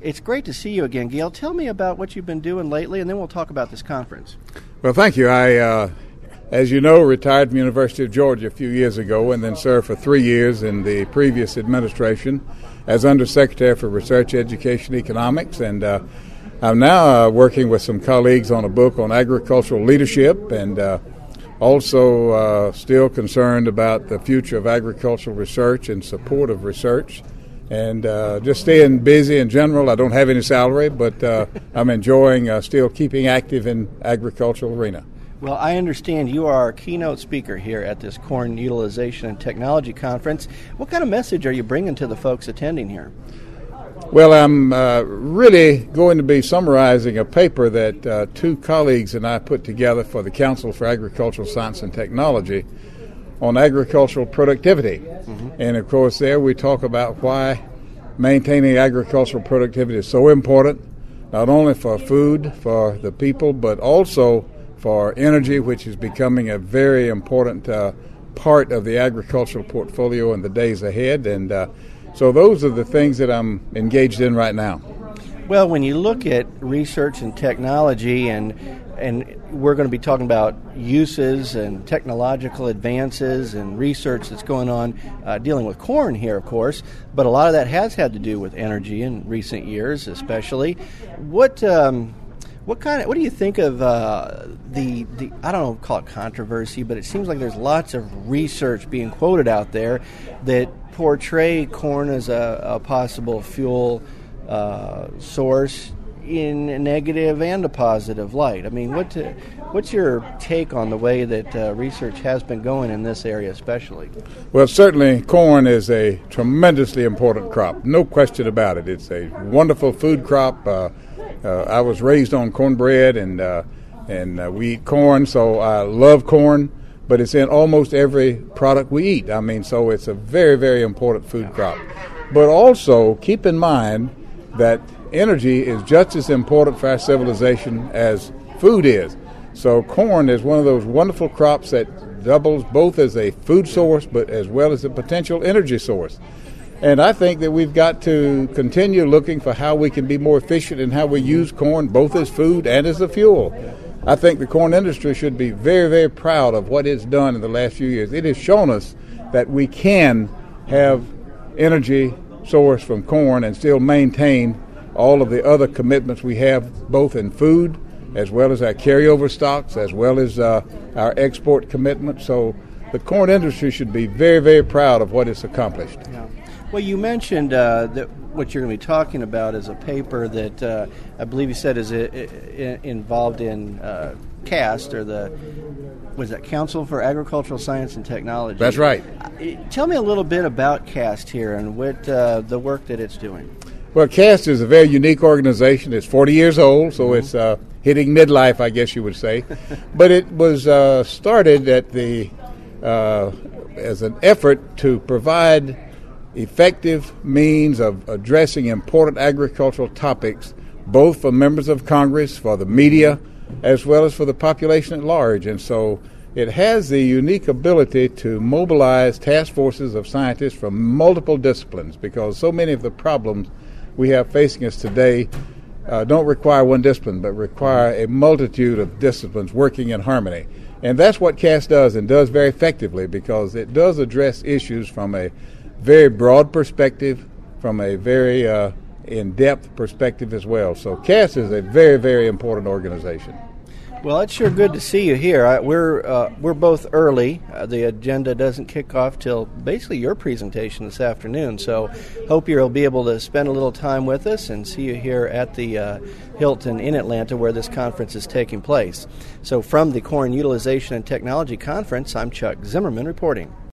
It's great to see you again, Gail. Tell me about what you've been doing lately, and then we'll talk about this conference. Well, thank you. I, as you know, retired from the University of Georgia a few years ago and then served for 3 years in the previous administration as Undersecretary for Research, Education, Economics. And I'm now working with some colleagues on a book on agricultural leadership and also still concerned about the future of agricultural research and support of research. And just staying busy in general. I don't have any salary, but I'm enjoying still keeping active in agricultural arena. Well, I understand you are our keynote speaker here at this Corn Utilization and Technology Conference. What kind of message are you bringing to the folks attending here? Well, I'm really going to be summarizing a paper that two colleagues and I put together for the Council for Agricultural Science and Technology on agricultural productivity. Mm-hmm. And, of course, there we talk about why maintaining agricultural productivity is so important, not only for food for the people, but also for energy, which is becoming a very important part of the agricultural portfolio in the days ahead. And so those are the things that I'm engaged in right now. Well, when you look at research and technology, and we're going to be talking about uses and technological advances and research that's going on dealing with corn here, of course, but a lot of that has had to do with energy in recent years, especially. What do you think of the I don't know, call it controversy, but it seems like there's lots of research being quoted out there that portray corn as a possible fuel source in a negative and a positive light. I mean, what's your take on the way that research has been going in this area especially? Well, certainly corn is a tremendously important crop, no question about it. It's a wonderful food crop. I was raised on cornbread, and we eat corn, so I love corn, but it's in almost every product we eat. I mean, so it's a very, very important food crop. But also keep in mind that energy is just as important for our civilization as food is. So corn is one of those wonderful crops that doubles both as a food source but as well as a potential energy source. And I think that we've got to continue looking for how we can be more efficient in how we use corn, both as food and as a fuel. I think the corn industry should be very, very proud of what it's done in the last few years. It has shown us that we can have energy source from corn and still maintain all of the other commitments we have, both in food as well as our carryover stocks, as well as our export commitments. So the corn industry should be very, very proud of what it's accomplished. Yeah. Well, you mentioned that what you're going to be talking about is a paper that I believe you said is involved in CAST, or was that Council for Agricultural Science and Technology? That's right. Tell me a little bit about CAST here and what the work that it's doing. Well, CAST is a very unique organization. It's 40 years old, so it's hitting midlife, I guess you would say. But it was started at as an effort to provide effective means of addressing important agricultural topics, both for members of Congress, for the media, as well as for the population at large. And so it has the unique ability to mobilize task forces of scientists from multiple disciplines, because so many of the problems we have facing us today don't require one discipline, but require a multitude of disciplines working in harmony. And that's what CAST does, and does very effectively, because it does address issues from a very broad perspective, from a very in-depth perspective as well. So CAST is a very, very important organization. Well, it's sure good to see you here. We're both early. The agenda doesn't kick off till basically your presentation this afternoon. So hope you'll be able to spend a little time with us and see you here at the Hilton in Atlanta, where this conference is taking place. So from the Corn Utilization and Technology Conference, I'm Chuck Zimmerman reporting.